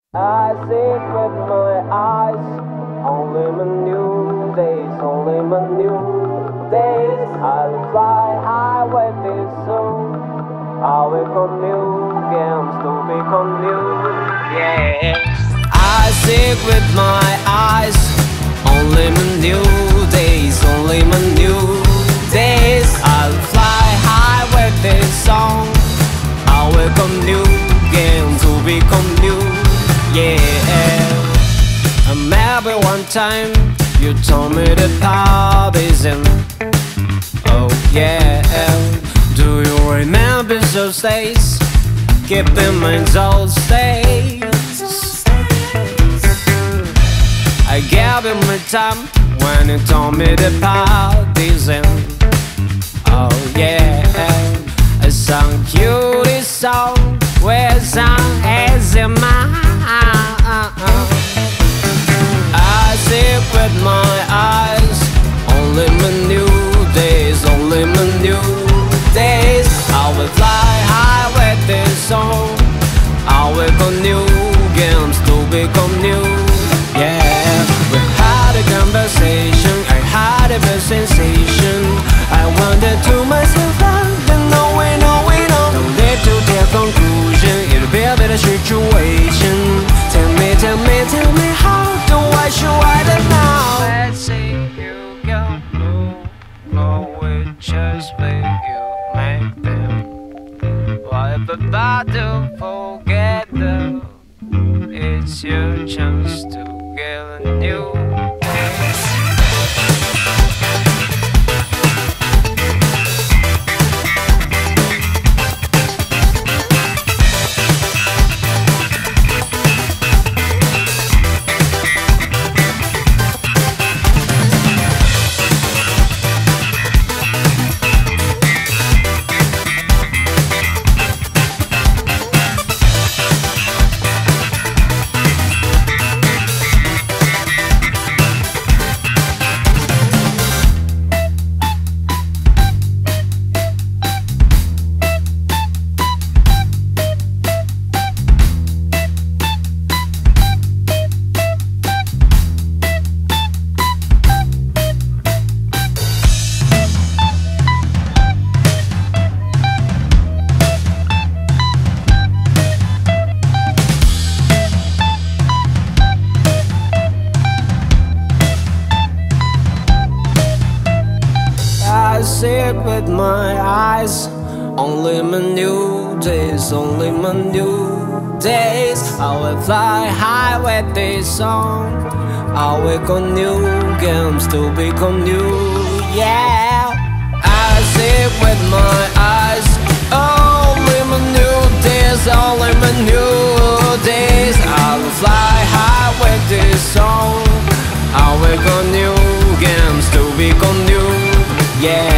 I sit with my eyes, only my new days, only my new days. I'll fly high with this song. I will on new games to become new, yeah. I sit with my eyes, only my new days, only my new days. I'll fly high with this song. I will come new games to become new, yeah. Maybe one time you told me the party's in. Oh yeah. Do you remember those days? Keep in mind those days. I gave you my time when you told me the party's in. Oh yeah. I sang you this song with some as in my I sit with my eyes, only my new days, only my new days. I will fly high with this song. I will go new games to become new, yeah. We had a conversation, I had a bad sensation. I wondered to myself, don't need to take conclusion. It'll be a better situation. Tell me how do I show I don't know. Let's see you go move with just where you make them. What about to forget them? It's your chance to get a new place. I sit with my eyes, only my new days, only my new days. I will fly high with this song. I will go new games to become new, yeah. I sit with my eyes, only my new days, only my new days. I will fly high with this song. I will go new games to become new, yeah.